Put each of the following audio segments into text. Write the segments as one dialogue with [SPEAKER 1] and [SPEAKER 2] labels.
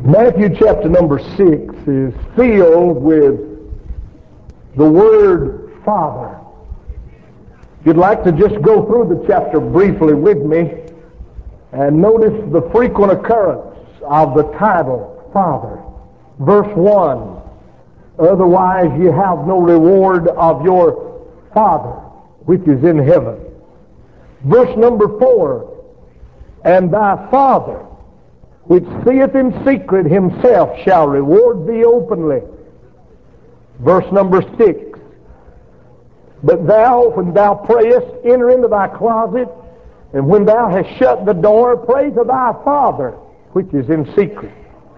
[SPEAKER 1] Matthew chapter number 6 is filled with the word Father. If you'd like to just go through the chapter briefly with me and notice the frequent occurrence of the title Father. Verse 1, otherwise ye have no reward of your Father which is in heaven. Verse number 4, and thy Father which seeth in secret himself shall reward thee openly. Verse number 6, but thou, when thou prayest, enter into thy closet, and when thou hast shut the door, pray to thy Father which is in secret.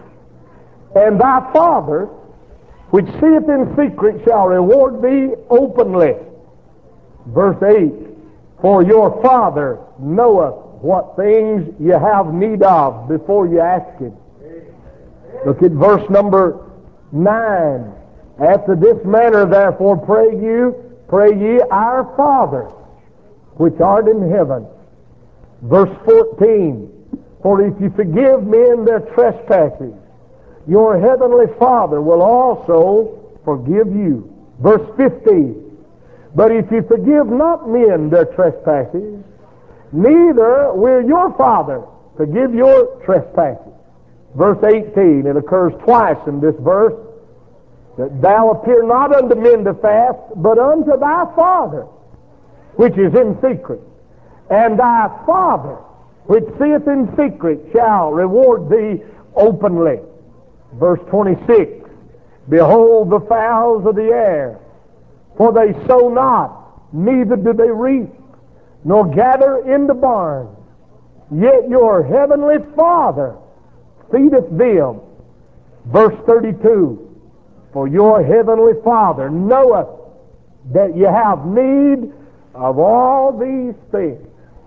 [SPEAKER 1] And thy Father which seeth in secret shall reward thee openly. Verse 8, for your Father knoweth what things you have need of before you ask Him. Look at verse number 9. After this manner therefore pray ye, our Father which art in heaven. Verse 14, for if you forgive men their trespasses, your heavenly Father will also forgive you. Verse 15, but if you forgive not men their trespasses, neither will your Father forgive your trespasses. Verse 18, it occurs twice in this verse, that thou appear not unto men to fast, but unto thy Father which is in secret. And thy Father which seeth in secret shall reward thee openly. Verse 26, behold the fowls of the air, for they sow not, neither do they reap, nor gather into barns, yet your heavenly Father feedeth them. Verse 32, for your heavenly Father knoweth that you have need of all these things.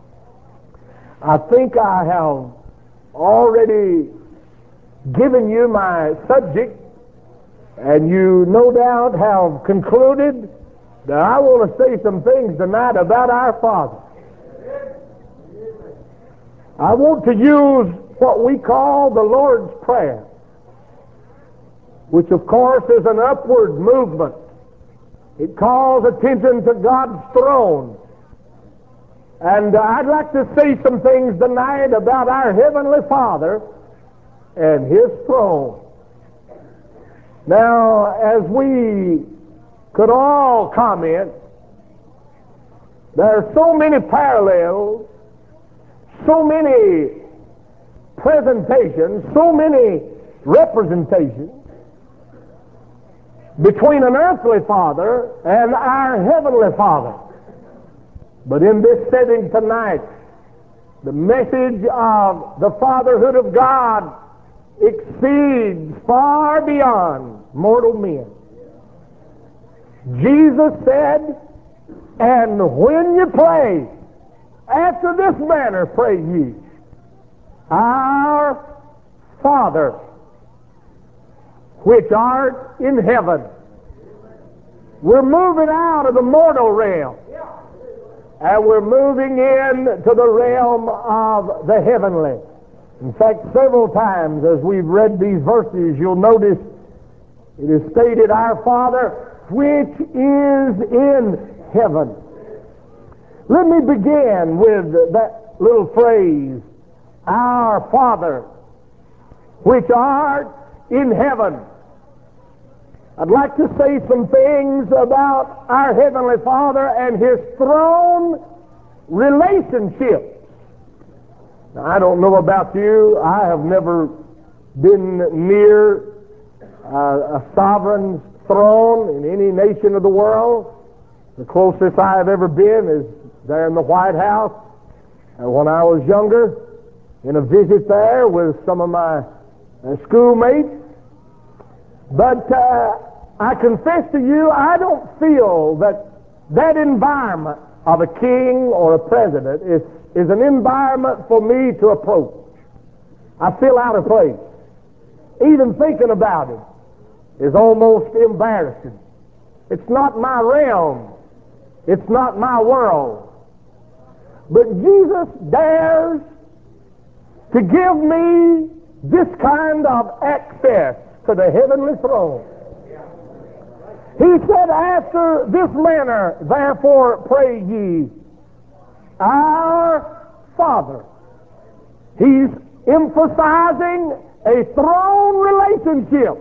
[SPEAKER 1] I think I have already given you my subject, and you no doubt have concluded that I want to say some things tonight about our Father. I want to use what we call the Lord's Prayer, which of course is an upward movement. It calls attention to God's throne. And I'd like to say some things tonight about our Heavenly Father and His throne. Now, as we could all comment, there are so many parallels, so many presentations, so many representations between an earthly father and our heavenly Father. But in this setting tonight, the message of the fatherhood of God exceeds far beyond mortal men. Jesus said, and when you pray, after this manner pray ye, our Father which art in heaven. We're moving out of the mortal realm, and we're moving into the realm of the heavenly. In fact, several times as we've read these verses, you'll notice it is stated, our Father which is in heaven. Let me begin with that little phrase, our Father which art in heaven. I'd like to say some things about our Heavenly Father and His throne relationship. Now, I don't know about you. I have never been near a sovereign's throne in any nation of the world. The closest I have ever been is there in the White House when I was younger, in a visit there with some of my schoolmates. But I confess to you, I don't feel that environment of a king or a president is an environment for me to approach. I feel out of place. Even thinking about it is almost embarrassing. It's not my realm. It's not my world. But Jesus dares to give me this kind of access to the heavenly throne. He said, after this manner, therefore pray ye, our Father. He's emphasizing a throne relationship.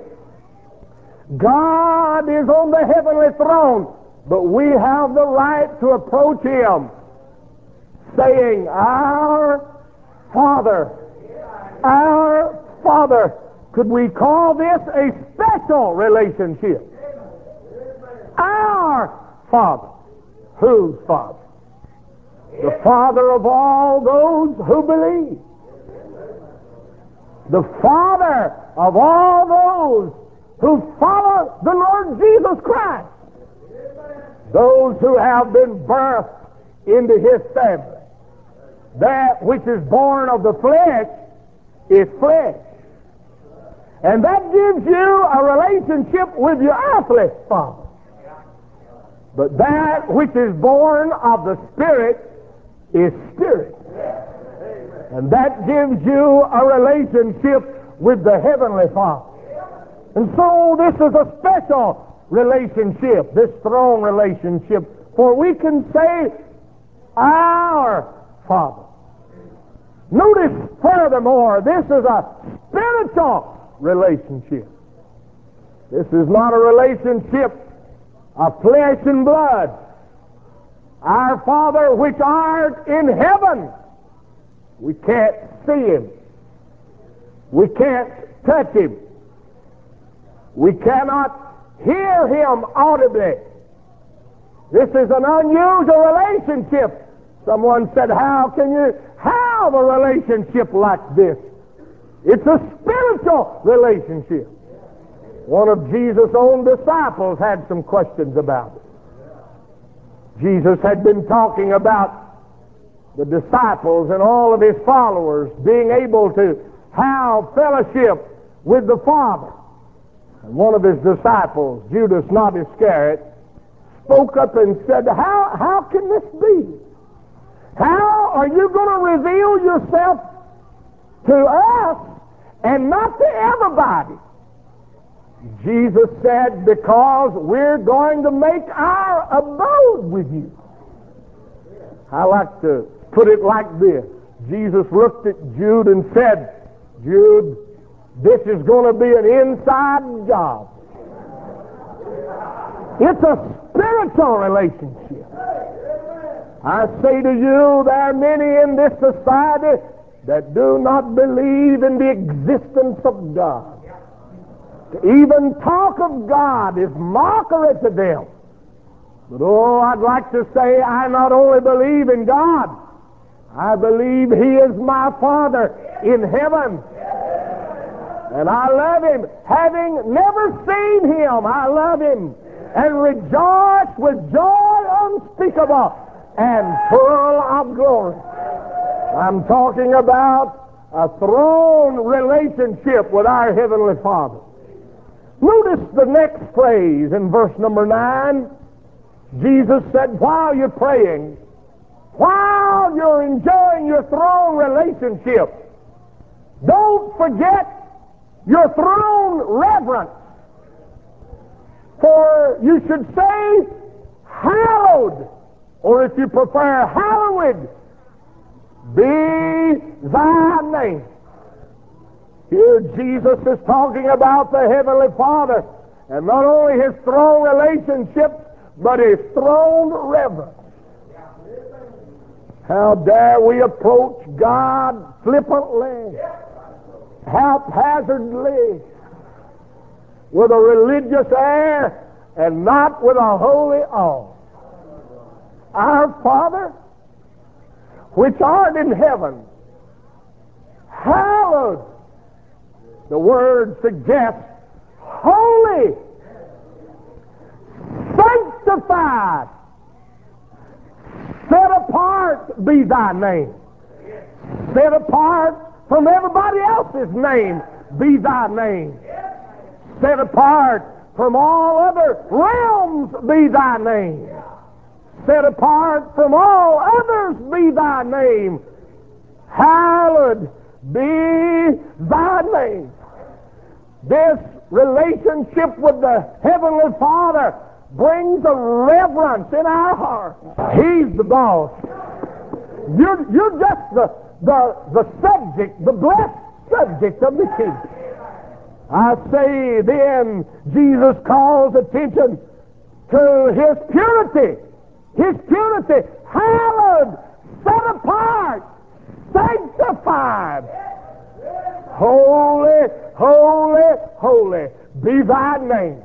[SPEAKER 1] God is on the heavenly throne, but we have the right to approach Him, saying, our Father, our Father. Could we call this a special relationship? Our Father. Whose Father? The Father of all those who believe. The Father of all those who follow the Lord Jesus Christ. Those who have been birthed into His family. That which is born of the flesh is flesh. And that gives you a relationship with your earthly father. But that which is born of the Spirit is spirit. And that gives you a relationship with the Heavenly Father. And so this is a special relationship, this throne relationship, for we can say, our Father. Notice furthermore, this is a spiritual relationship. This is not a relationship of flesh and blood. Our Father which art in heaven. We can't see Him. We can't touch Him. We cannot hear Him audibly. This is an unusual relationship. Someone said, how can you have a relationship like this? It's a spiritual relationship. One of Jesus' own disciples had some questions about it. Jesus had been talking about the disciples and all of His followers being able to have fellowship with the Father. And one of His disciples, Judas not Iscariot, spoke up and said, how can this be? How are you going to reveal yourself to us and not to everybody? Jesus said, because we're going to make our abode with you. I like to put it like this. Jesus looked at Jude and said, Jude, this is going to be an inside job. It's a spiritual relationship. I say to you, there are many in this society that do not believe in the existence of God. To even talk of God is mockery to them. But oh, I'd like to say I not only believe in God, I believe He is my Father in heaven. And I love Him. Having never seen Him, I love Him and rejoice with joy unspeakable and full of glory. I'm talking about a throne relationship with our Heavenly Father. Notice the next phrase in verse number 9. Jesus said, while you're praying, while you're enjoying your throne relationship, don't forget your throne reverence. For you should say, hallowed, or if you prefer, hallowed be thy name. Here Jesus is talking about the Heavenly Father, and not only His throne relationship, but His throne reverence. How dare we approach God flippantly, haphazardly, with a religious air, and not with a holy awe. Our Father, which art in heaven, hallowed. The word suggests holy, sanctified, set apart be thy name. Set apart from everybody else's name be thy name. Set apart from all other realms be thy name. Set apart from all others be thy name. Hallowed be thy thy name. This relationship with the Heavenly Father brings a reverence in our heart. He's the boss. You're just the subject, the blessed subject of the King. I say then, Jesus calls attention to His purity. His purity, hallowed, set apart, sanctified. Holy, holy, holy be thy name.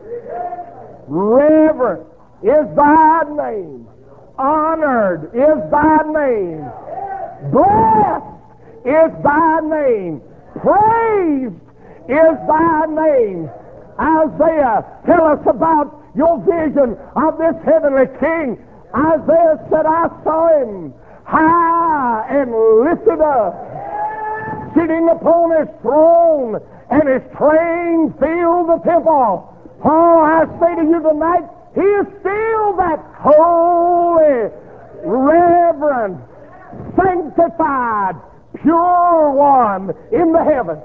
[SPEAKER 1] Reverent is thy name. Honored is thy name. Blessed is thy name. Praised is thy name. Isaiah, tell us about your vision of this heavenly King. Isaiah said, I saw him high and lifted up, sitting upon his throne, and his train filled the temple. Oh, I say to you tonight, he is still that holy, reverend, sanctified, pure one in the heavens.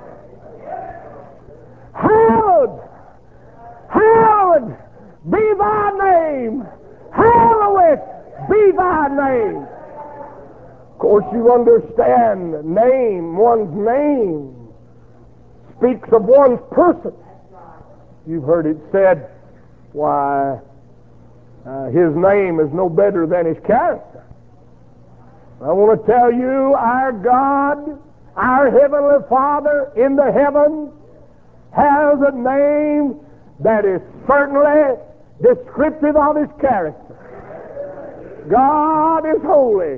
[SPEAKER 1] Hallowed, hallowed be thy name. Hallowed be thy name. Of course, you understand, one's name speaks of one's person. You've heard it said, why, his name is no better than his character. I want to tell you, our God, our Heavenly Father in the heavens, has a name that is certainly descriptive of his character. God is holy.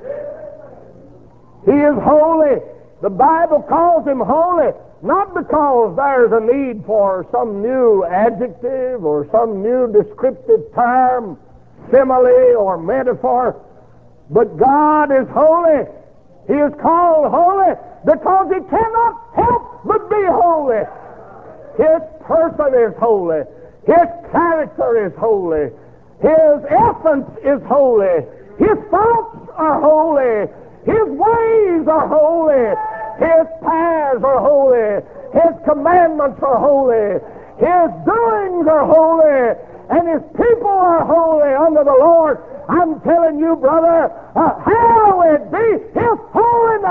[SPEAKER 1] He is holy. The Bible calls him holy, not because there's a need for some new adjective or some new descriptive term, simile or metaphor, but God is holy. He is called holy because he cannot help but be holy. His person is holy. His character is holy. His essence is holy. His thoughts are holy. His ways are holy. His paths are holy. His commandments are holy. His doings are holy. And his people are holy unto the Lord. I'm telling you, brother, hallowed be his holy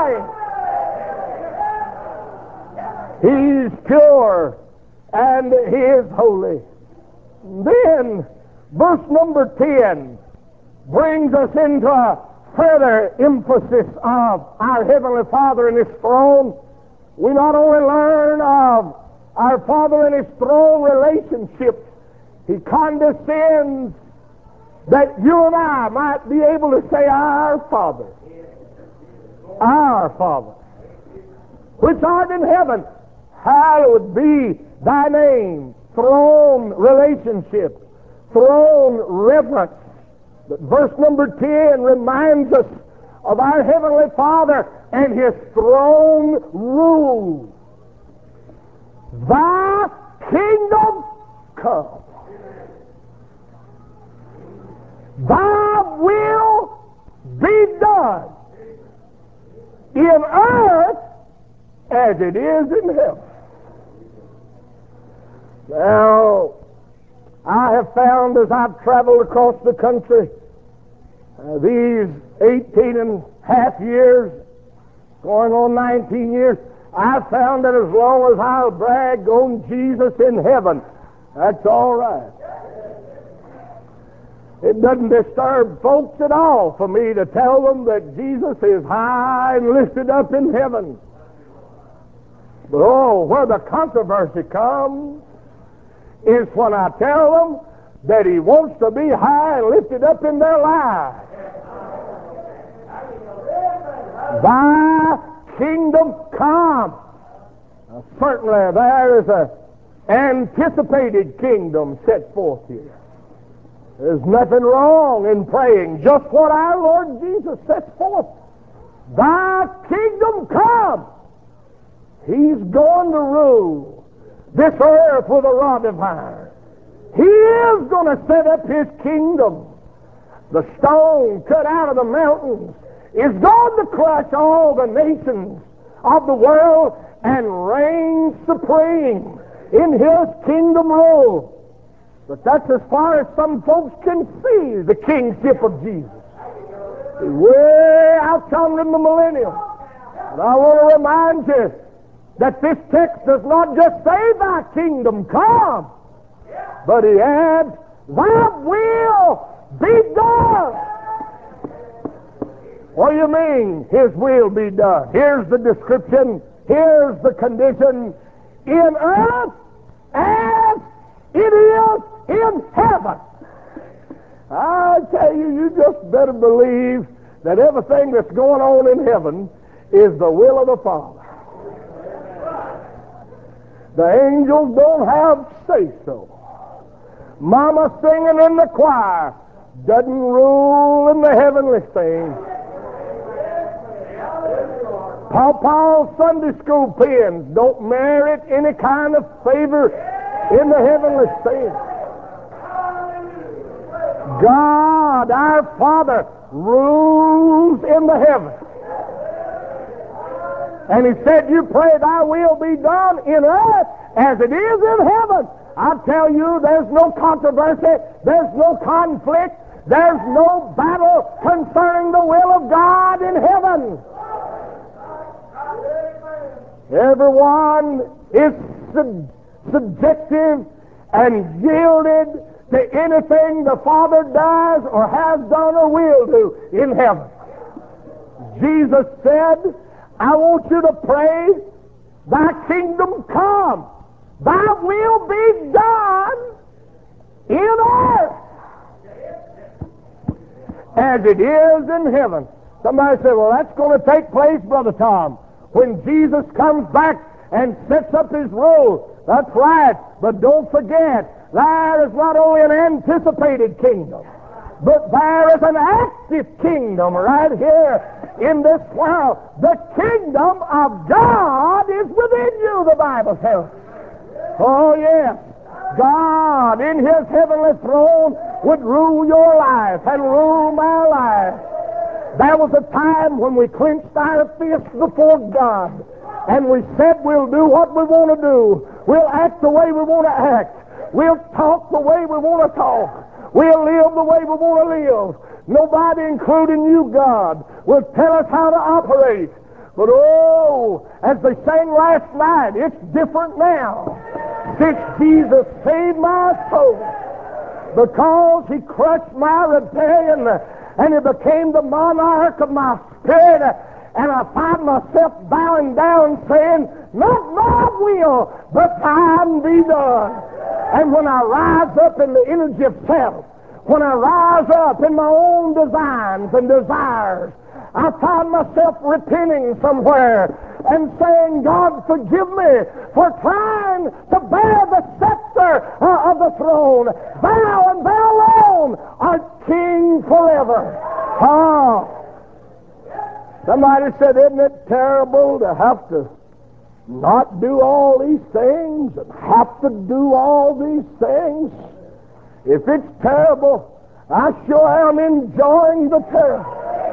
[SPEAKER 1] name. He's pure and he is holy. Then verse number 10 brings us into a further emphasis of our Heavenly Father and His throne. We not only learn of our Father and His throne relationship, He condescends that you and I might be able to say, Our Father, which art in heaven, hallowed be thy name. Throne relationship, throne reverence. But verse number 10 reminds us of our Heavenly Father and His throne rule. Thy kingdom come. Thy will be done in earth as it is in heaven. Now, I have found as I've traveled across the country these 18 and a half years, going on 19 years, I've found that as long as I'll brag on Jesus in heaven, that's all right. It doesn't disturb folks at all for me to tell them that Jesus is high and lifted up in heaven. But oh, where the controversy comes is when I tell them that He wants to be high and lifted up in their lives. Thy kingdom come. Now, certainly there is an anticipated kingdom set forth here. There's nothing wrong in praying just what our Lord Jesus sets forth. Thy kingdom come. He's going to rule this earth with a rod of iron. He is going to set up His kingdom. The stone cut out of the mountains is going to crush all the nations of the world and reign supreme in His kingdom rule. But that's as far as some folks can see the kingship of Jesus. Way out yonder in the millennium. And I want to remind you that this text does not just say, Thy kingdom come, but He adds, Thy will be done. What do you mean, His will be done? Here's the description. Here's the condition. In earth as it is in heaven. I tell you, you just better believe that everything that's going on in heaven is the will of the Father. The angels don't have say-so. Mama singing in the choir doesn't rule in the heavenly things. Papa's Sunday school pens don't merit any kind of favor in the heavenly things. God, our Father, rules in the heavens. And He said, you pray Thy will be done in earth as it is in heaven. I tell you, there's no controversy, there's no conflict, there's no battle concerning the will of God in heaven. Everyone is subjective and yielded to anything the Father does or has done or will do in heaven. Jesus said, I want you to pray, Thy kingdom come, Thy will be done in earth as it is in heaven. Somebody said, well, that's going to take place, Brother Tom, when Jesus comes back and sets up His rule. That's right, but don't forget, there is not only an anticipated kingdom, but there is an active kingdom right here in this world. The kingdom of God is within you, the Bible tells us. Oh, yes. God in His heavenly throne would rule your life and rule my life. There was a time when we clenched our fists before God and we said we'll do what we want to do. We'll act the way we want to act. We'll talk the way we want to talk. We'll live the way we want to live. Nobody, including you, God, will tell us how to operate. But oh, as they sang last night, it's different now. Since Jesus saved my soul, because He crushed my rebellion and He became the monarch of my spirit, and I find myself bowing down saying, not my will, but Thine be done. And when I rise up in the energy of self, when I rise up in my own designs and desires, I find myself repenting somewhere and saying, God, forgive me for trying to bear the scepter of the throne. Thou and Thou alone art King forever. Oh. Somebody said, isn't it terrible to have to not do all these things and have to do all these things? If it's terrible, I sure am enjoying the terror.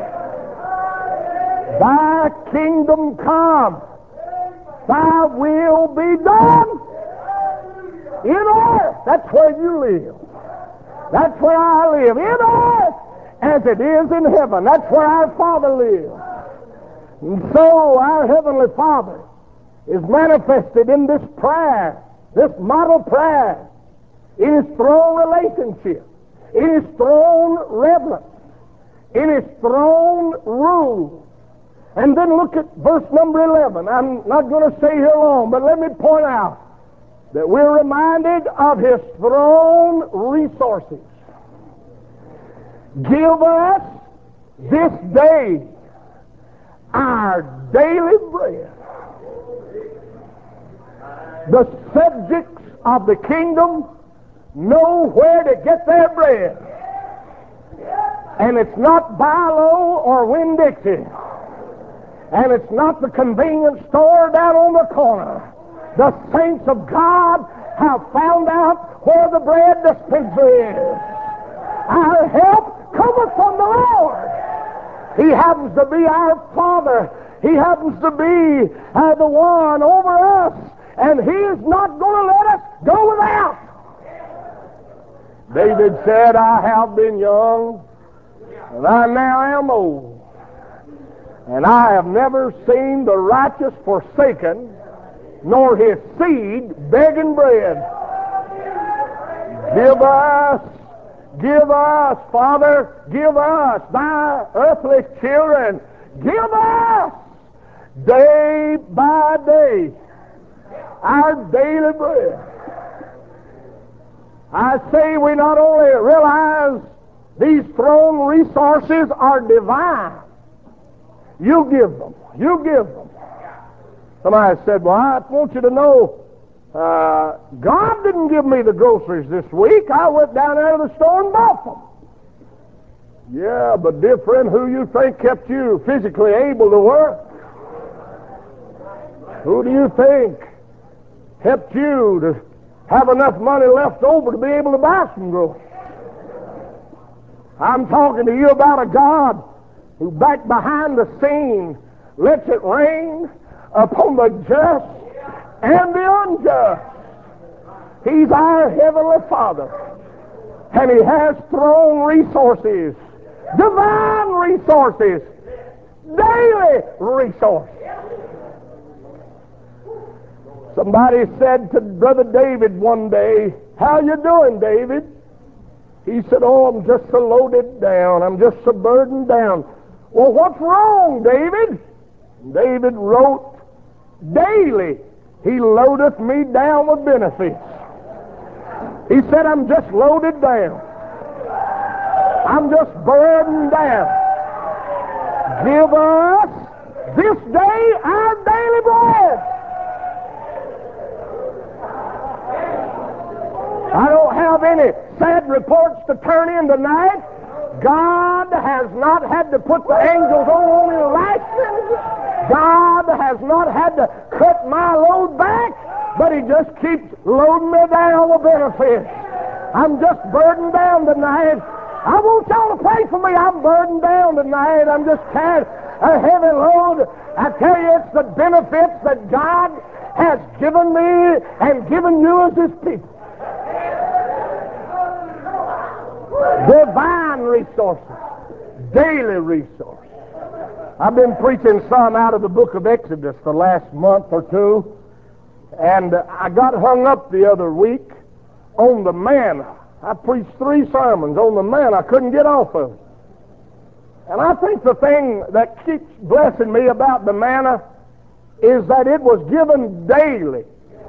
[SPEAKER 1] Thy kingdom come, Thy will be done in earth. That's where you live. That's where I live. In earth as it is in heaven. That's where our Father lives. And so our Heavenly Father is manifested in this prayer, this model prayer, in His throne relationship, in His throne reverence, in His throne rule. And then look at verse number 11. I'm not going to stay here long, but let me point out that we're reminded of His throne resources. Give us this day our daily bread. The subjects of the kingdom know where to get their bread. And it's not Bi-Lo or Winn-Dixie. And it's not the convenience store down on the corner. The saints of God have found out where the bread dispenser is. Our help cometh from the Lord. He happens to be our Father. He happens to be the one over us, and He is not going to let us go without. David said, I have been young, and I now am old, and I have never seen the righteous forsaken, nor his seed begging bread. Give us, Father, give us, thy earthly children, give us day by day our daily bread. I say we not only realize these throne resources are divine. You give them. You give them. Somebody said, well, I want you to know God didn't give me the groceries this week. I went down there to the store and bought them. Yeah, but dear friend, who you think kept you physically able to work? Who do you think helped you to have enough money left over to be able to buy some groceries? I'm talking to you about a God who back behind the scene lets it rain upon the just and the unjust. He's our Heavenly Father, and He has throne resources, divine resources, daily resources. Somebody said to Brother David one day, how you doing, David? He said, oh, I'm just so loaded down. I'm just so burdened down. Well, what's wrong, David? David wrote, daily He loadeth me down with benefits. He said, I'm just loaded down. I'm just burdened down. Give us this day our daily bread. I don't have any sad reports to turn in tonight. God has not had to put the angels on His lashes. God has not had to cut my load back, but He just keeps loading me down with benefits. I'm just burdened down tonight. I want y'all to pray for me. I'm burdened down tonight. I'm just carrying a heavy load. I tell you, it's the benefits that God has given me and given you as His people. Divine resources, daily resources. I've been preaching some out of the book of Exodus the last month or two, and I got hung up the other week on the manna. I preached 3 sermons on the manna. I couldn't get off of it. And I think the thing that keeps blessing me about the manna is that it was given daily.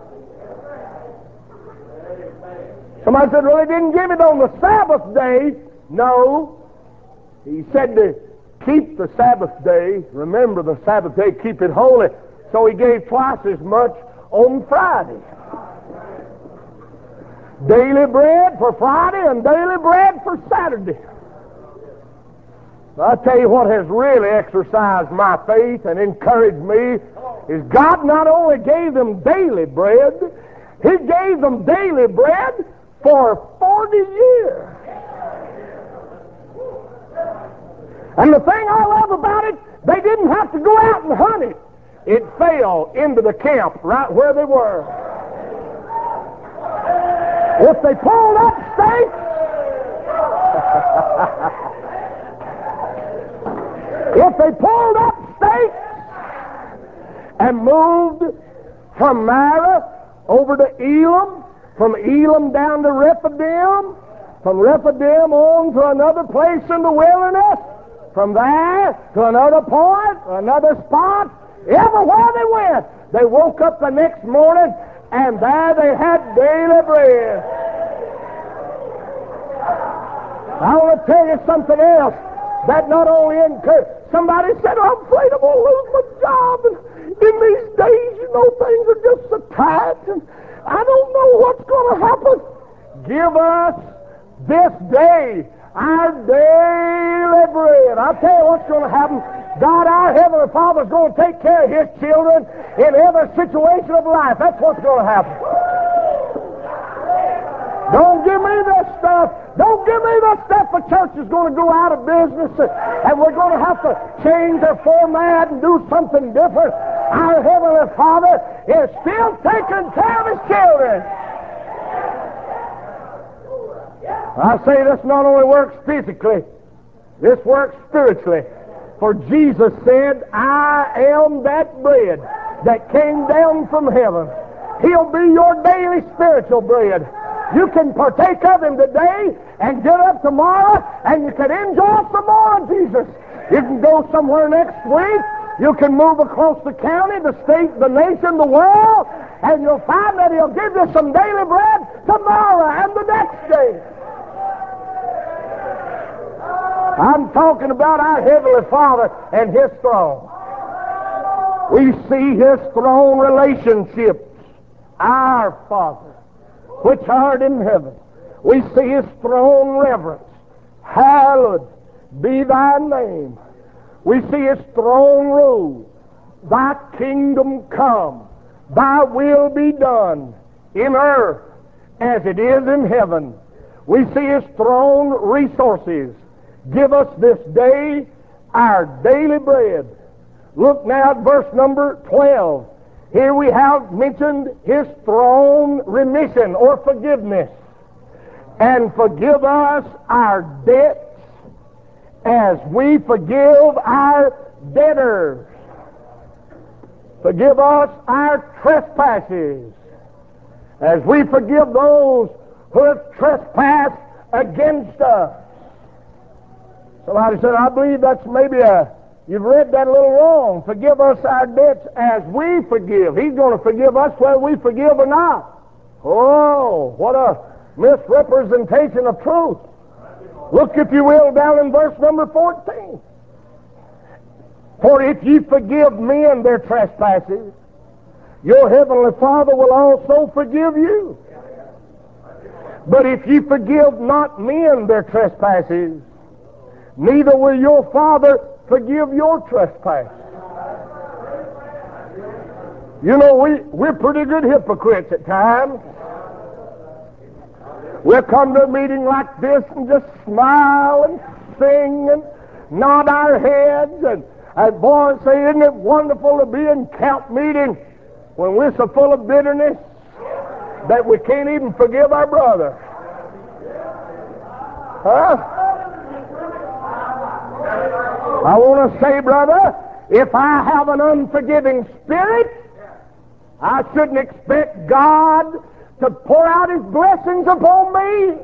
[SPEAKER 1] Somebody said, well, He didn't give it on the Sabbath day. No. He said to keep the Sabbath day, remember the Sabbath day, keep it holy. So He gave twice as much on Friday. Daily bread for Friday and daily bread for Saturday. I'll tell you what has really exercised my faith and encouraged me is God not only gave them daily bread, He gave them daily bread for 40 years. And the thing I love about it, they didn't have to go out and hunt it. It fell into the camp right where they were. If they pulled up stakes, if they pulled up stakes and moved from Marah over to Elam, from Elam down to Rephidim, from Rephidim on to another place in the wilderness, from there to another point, another spot, everywhere they went, they woke up the next morning and there they had daily bread. I want to tell you something else that not only encouraged. Somebody said, I'm afraid I'm going to lose my job. And in these days, you know, things are just so tight. And I don't know what's going to happen. Give us this day our daily bread. I'll tell you what's going to happen. God, our Heavenly Father, is going to take care of His children in every situation of life. That's what's going to happen. Don't give me this stuff Don't give me the stuff the church is going to go out of business and we're going to have to change our format and do something different. Our Heavenly Father is still taking care of His children. I say this not only works physically, this works spiritually. For Jesus said, I am that bread that came down from heaven. He'll be your daily spiritual bread. You can partake of Him today and get up tomorrow and you can enjoy some more of Jesus. You can go somewhere next week. You can move across the county, the state, the nation, the world, and you'll find that He'll give you some daily bread tomorrow and the next day. I'm talking about our Heavenly Father and His throne. We see His throne relationships. Our Father, which art in heaven. We see His throne reverence. Hallowed be Thy name. We see His throne rule. Thy kingdom come. Thy will be done in earth as it is in heaven. We see His throne resources. Give us this day our daily bread. Look now at verse number 12. Here we have mentioned His throne remission or forgiveness. And forgive us our debts as we forgive our debtors. Forgive us our trespasses as we forgive those who have trespassed against us. Somebody said, I believe that's maybe you've read that a little wrong. Forgive us our debts as we forgive. He's going to forgive us whether we forgive or not. Oh, what a misrepresentation of truth. Look, if you will, down in verse number 14. For if ye forgive men their trespasses, your Heavenly Father will also forgive you. But if ye forgive not men their trespasses, neither will your Father forgive your trespass. You know, we're pretty good hypocrites at times. We'll come to a meeting like this and just smile and sing and nod our heads and boy, say, isn't it wonderful to be in camp meeting when we're so full of bitterness that we can't even forgive our brother. Huh? I want to say, brother, if I have an unforgiving spirit, I shouldn't expect God to pour out His blessings upon me.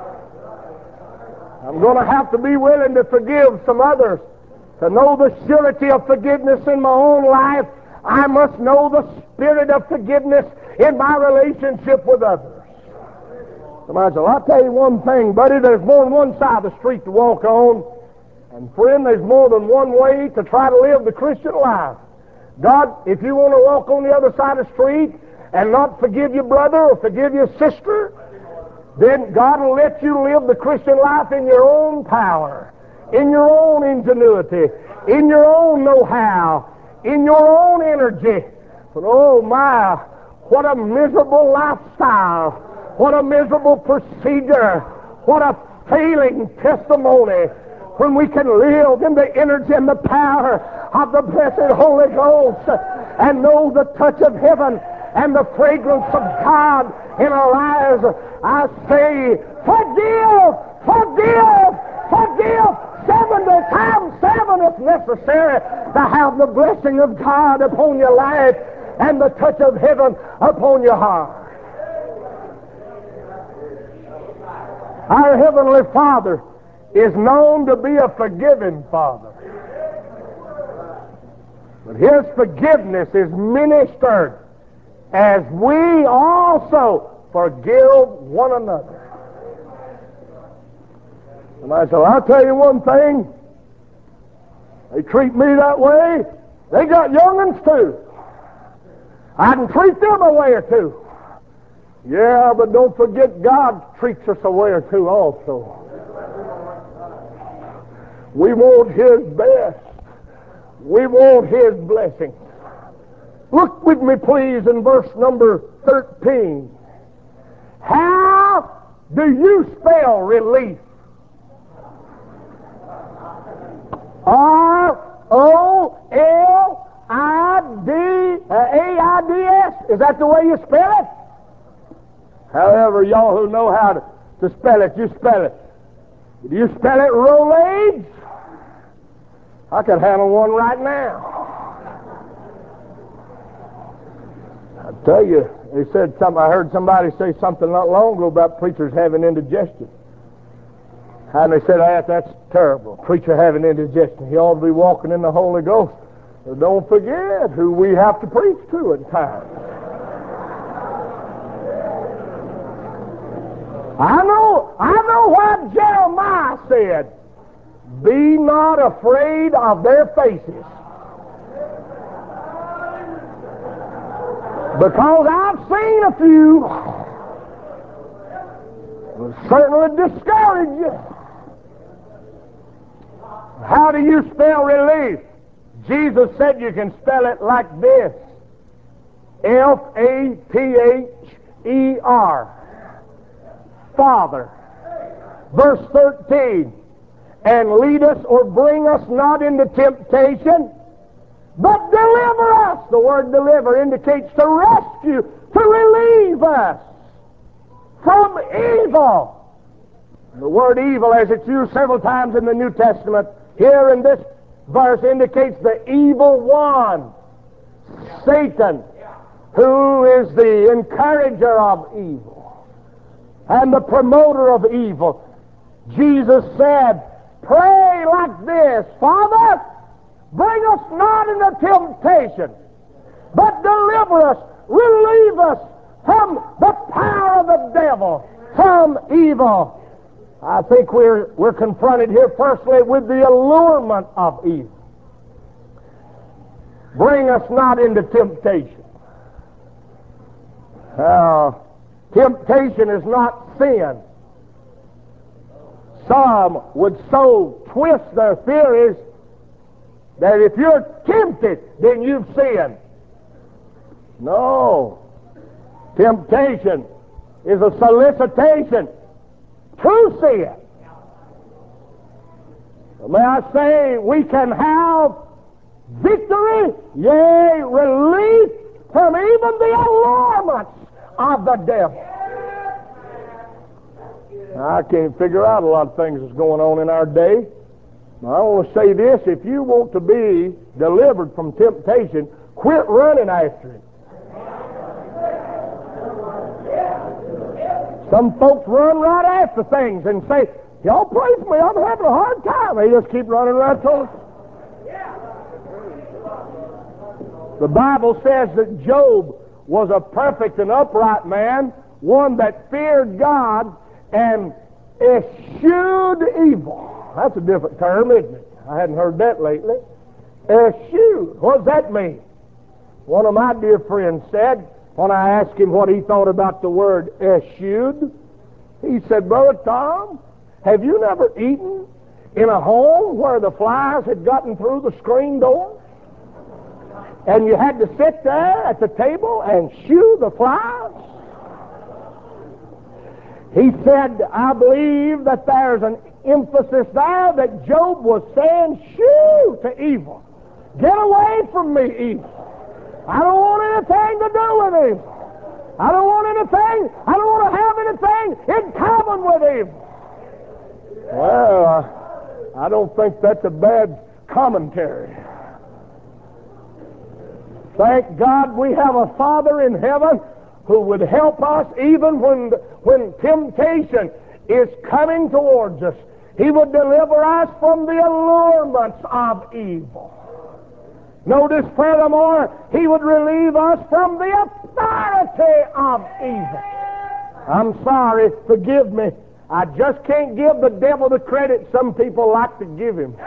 [SPEAKER 1] I'm going to have to be willing to forgive some others. To know the surety of forgiveness in my own life, I must know the spirit of forgiveness in my relationship with others. Somebody said, I'll tell you one thing, buddy, there's more than one side of the street to walk on. And friend, there's more than one way to try to live the Christian life. God, if you want to walk on the other side of the street and not forgive your brother or forgive your sister, then God will let you live the Christian life in your own power, in your own ingenuity, in your own know-how, in your own energy. But oh my, what a miserable lifestyle, what a miserable procedure, what a failing testimony when we can live in the energy and the power of the blessed Holy Ghost and know the touch of heaven and the fragrance of God in our lives. I say, forgive, forgive, forgive 70 times 7 if necessary to have the blessing of God upon your life and the touch of heaven upon your heart. Our Heavenly Father is known to be a forgiving Father. But His forgiveness is ministered as we also forgive one another. And I said, I'll tell you one thing. They treat me that way. They got young'uns too. I can treat them a way or two. Yeah, but don't forget God treats us a way or two also. We want His best. We want His blessing. Look with me, please, in verse number 13. How do you spell relief? R-O-L-I-D-A-I-D-S. Is that the way you spell it? However, y'all who know how to spell it, you spell it. Do you spell it Rolaids? I could handle one right now. I tell you, they said something. I heard somebody say something not long ago about preachers having indigestion. And they said, that's terrible. Preacher having indigestion. He ought to be walking in the Holy Ghost. But don't forget who we have to preach to at times. I know what Jeremiah said. Be not afraid of their faces. Because I've seen a few certainly discourage you. How do you spell relief? Jesus said you can spell it like this. F-A-T-H-E-R. Father. Verse 13. And lead us or bring us not into temptation, but deliver us. The word deliver indicates to rescue, to relieve us from evil. The word evil, as it's used several times in the New Testament, here in this verse indicates the evil one, Satan, who is the encourager of evil and the promoter of evil. Jesus said, pray like this, Father, bring us not into temptation, but deliver us, relieve us from the power of the devil, from evil. I think we're confronted here firstly with the allurement of evil. Bring us not into temptation. Temptation is not sin. Some would so twist their theories that if you're tempted, then you've sinned. No. Temptation is a solicitation to sin. May I say, we can have victory, yea, relief from even the allurements of the devil. I can't figure out a lot of things that's going on in our day. I want to say this, if you want to be delivered from temptation, quit running after it. Some folks run right after things and say, y'all pray for me, I'm having a hard time. They just keep running right towards us. The Bible says that Job was a perfect and upright man, one that feared God and eschewed evil. That's a different term, isn't it? I hadn't heard that lately. Eschewed. What does that mean? One of my dear friends said, when I asked him what he thought about the word eschewed, he said, Brother Tom, have you never eaten in a home where the flies had gotten through the screen door? And you had to sit there at the table and shoo the flies? He said, I believe that there's an emphasis there that Job was saying, shoo to evil. Get away from me, evil. I don't want anything to do with evil. I don't want to have anything in common with evil. Well, I don't think that's a bad commentary. Thank God we have a Father in heaven who would help us even when temptation is coming towards us. He would deliver us from the allurements of evil. Notice furthermore, He would relieve us from the authority of evil. I'm sorry, forgive me. I just can't give the devil the credit some people like to give him.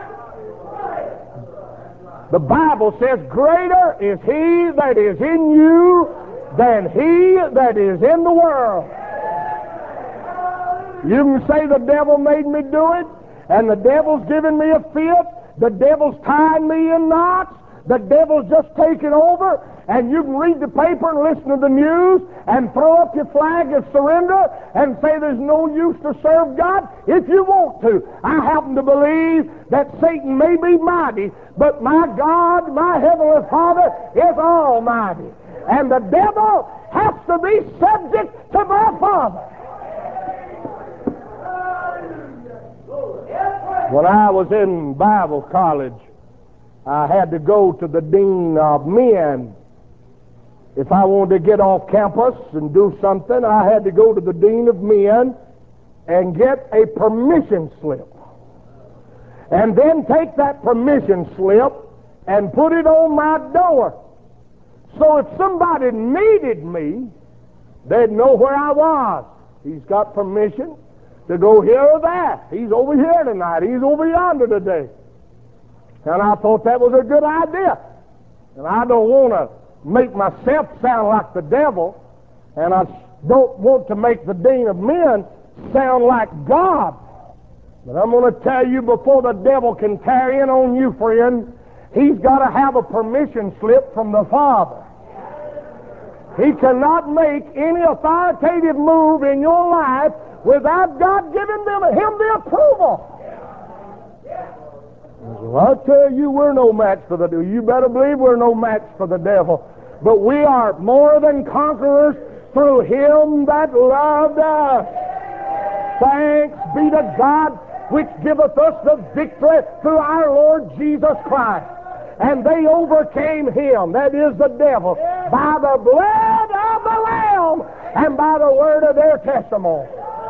[SPEAKER 1] The Bible says, greater is He that is in you than he that is in the world. You can say the devil made me do it, and the devil's giving me a fit, the devil's tying me in knots, The devil's just taken over, and you can read the paper and listen to the news and throw up your flag of surrender and say there's no use to serve God if you want to. I happen to believe that Satan may be mighty, but my God, my Heavenly Father, is almighty. And the devil has to be subject to my Father. When I was in Bible college, I had to go to the dean of men. If I wanted to get off campus and do something, I had to go to the dean of men and get a permission slip. And then take that permission slip and put it on my door. So if somebody needed me, they'd know where I was. He's got permission to go here or there. He's over here tonight. He's over yonder today. And I thought that was a good idea. And I don't want to make myself sound like the devil, and I don't want to make the dean of men sound like God. But I'm going to tell you, before the devil can tear in on you, friend, he's got to have a permission slip from the Father. He cannot make any authoritative move in your life without God giving him the approval. Well, I tell you, we're no match for the devil. You better believe we're no match for the devil. But we are more than conquerors through him that loved us. Thanks be to God, which giveth us the victory through our Lord Jesus Christ. And they overcame him, that is the devil, by the blood of the Lamb and by the word of their testimony.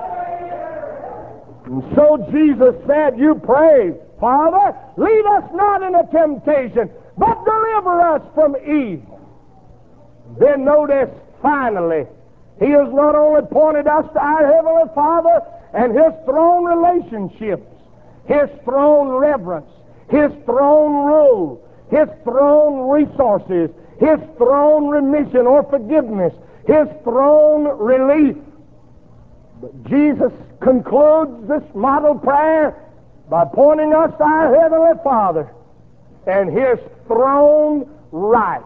[SPEAKER 1] And so Jesus said, you pray, Father, lead us not into temptation, but deliver us from evil. Then notice, finally, he has not only pointed us to our Heavenly Father and his throne relationships, his throne reverence, his throne rule, his throne resources, his throne remission or forgiveness, his throne relief. But Jesus concludes this model prayer by pointing us to our Heavenly Father and his throne rights.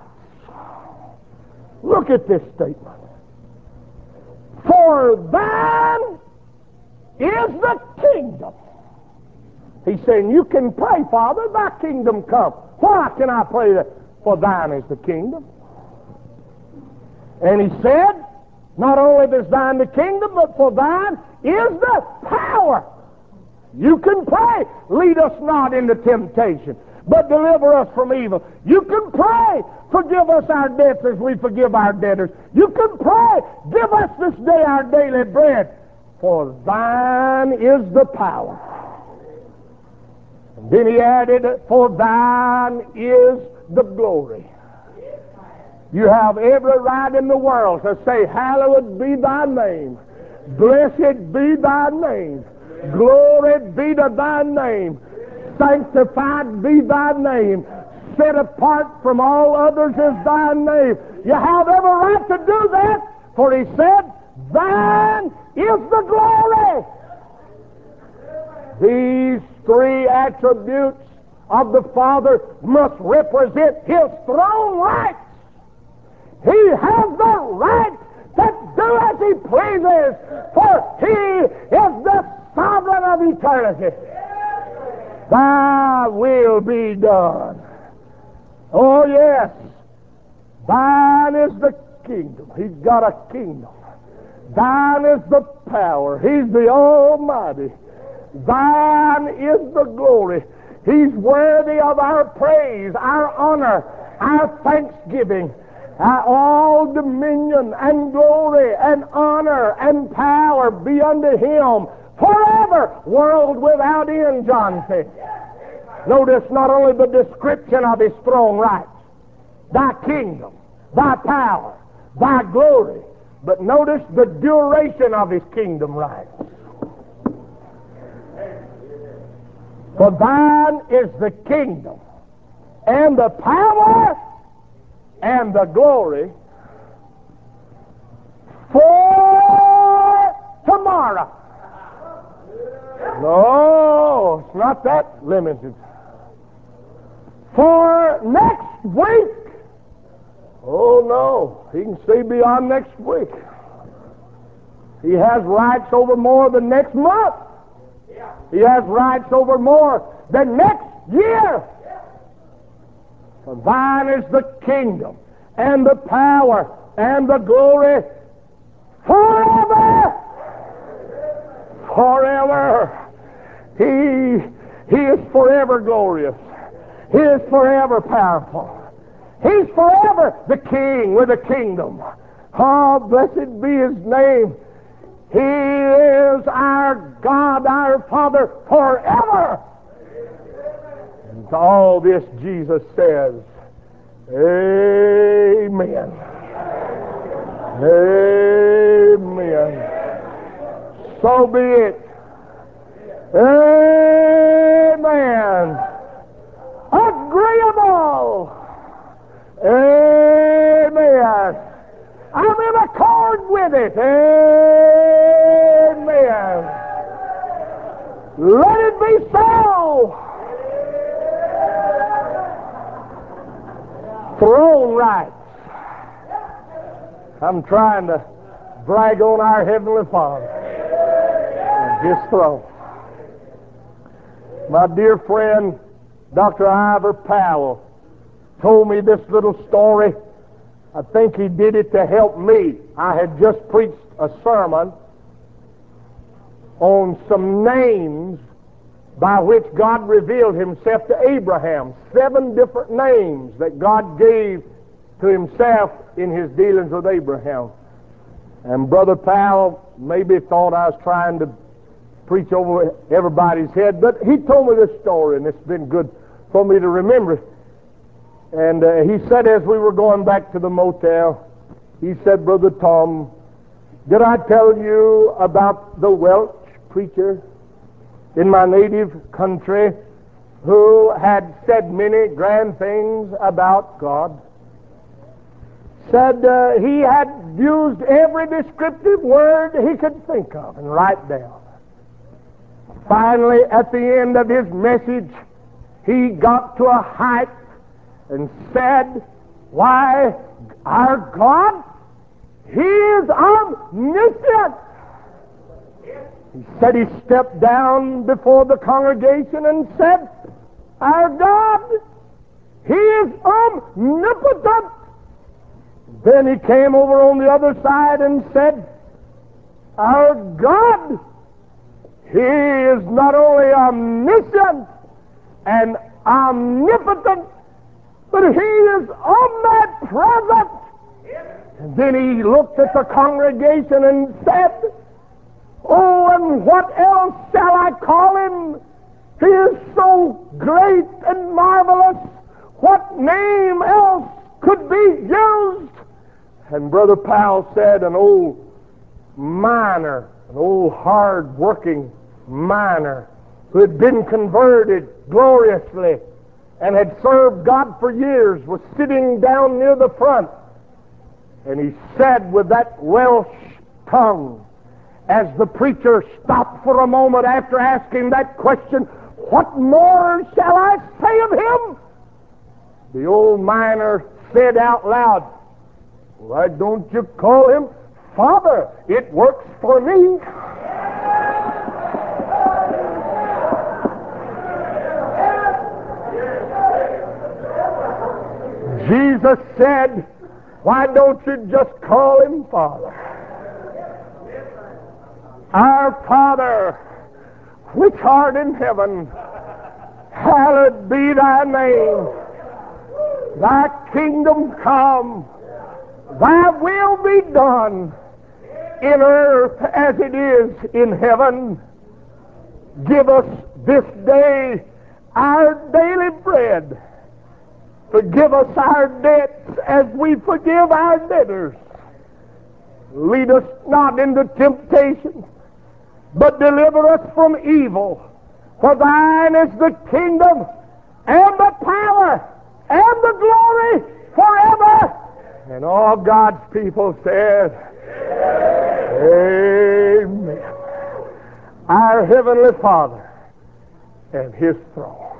[SPEAKER 1] Look at this statement. For thine is the kingdom. He's saying, you can pray, Father, thy kingdom come. Why can I pray that? For thine is the kingdom. And he said, not only is thine the kingdom, but for thine is the power. You can pray, lead us not into temptation, but deliver us from evil. You can pray, forgive us our debts as we forgive our debtors. You can pray, give us this day our daily bread. For thine is the power. And then he added, for thine is the glory. You have every right in the world to say, hallowed be thy name. Blessed be thy name. Glory be to thy name. Sanctified be thy name. Set apart from all others is thy name. You have every right to do that, for he said, thine is the glory. These three attributes of the Father must represent his throne rights. He has the right to do as he pleases, for he is the sovereign of eternity. Thy will be done. Oh yes, thine is the kingdom. He's got a kingdom. Thine is the power. He's the Almighty. Thine is the glory. He's worthy of our praise, our honor, our thanksgiving. All dominion and glory and honor and power be unto him forever, world without end, John said. Notice not only the description of his throne rights, thy kingdom, thy power, thy glory, but notice the duration of his kingdom rights. For thine is the kingdom and the power and the glory for tomorrow. No, it's not that limited. for next week. Oh no, he can see beyond next week. He has rights over more than next month. He has rights over more than next year. For thine is the kingdom and the power and the glory forever. Forever. He is forever glorious. He is forever powerful. He's forever the king with a kingdom. Oh, blessed be his name. He is our God, our Father, forever. And to all this Jesus says, Amen. Amen. So be it. Amen. Agreeable. Amen. I'm in accord with it. Amen. Let it be so. Throne rights. I'm trying to brag on our Heavenly Father and His throne. My dear friend, Dr. Ivor Powell, told me this little story. I think he did it to help me. I had just preached a sermon on some names by which God revealed Himself to Abraham. 7 different names that God gave to Himself in His dealings with Abraham. And Brother Powell maybe thought I was trying to preach over everybody's head, but he told me this story, and it's been good for me to remember. And he said, as we were going back to the motel, he said, Brother Tom, did I tell you about the Welsh preacher in my native country who had said many grand things about God? Said he had used every descriptive word he could think of and write down. Finally, at the end of his message, he got to a height and said, why, our God, He is omniscient. He said he stepped down before the congregation and said, our God, He is omnipotent. Then he came over on the other side and said, our God, He is not only omniscient and omnipotent, but He is omnipresent. And then he looked at the congregation and said, oh, and what else shall I call Him? He is so great and marvelous. What name else could be used? And Brother Powell said, an old miner, an old hard-working miner who had been converted gloriously and had served God for years, was sitting down near the front. And he said with that Welsh tongue, as the preacher stopped for a moment after asking that question, what more shall I say of Him? The old miner said out loud, why don't you call Him Father? It works for me. Jesus said, why don't you just call Him Father? Our Father, which art in heaven, hallowed be Thy name. Thy kingdom come, Thy will be done in earth as it is in heaven. Give us this day our daily bread. Forgive us our debts as we forgive our debtors. Lead us not into temptation, but deliver us from evil. For Thine is the kingdom and the power and the glory forever. And all God's people said, Amen. Our Heavenly Father and His throne.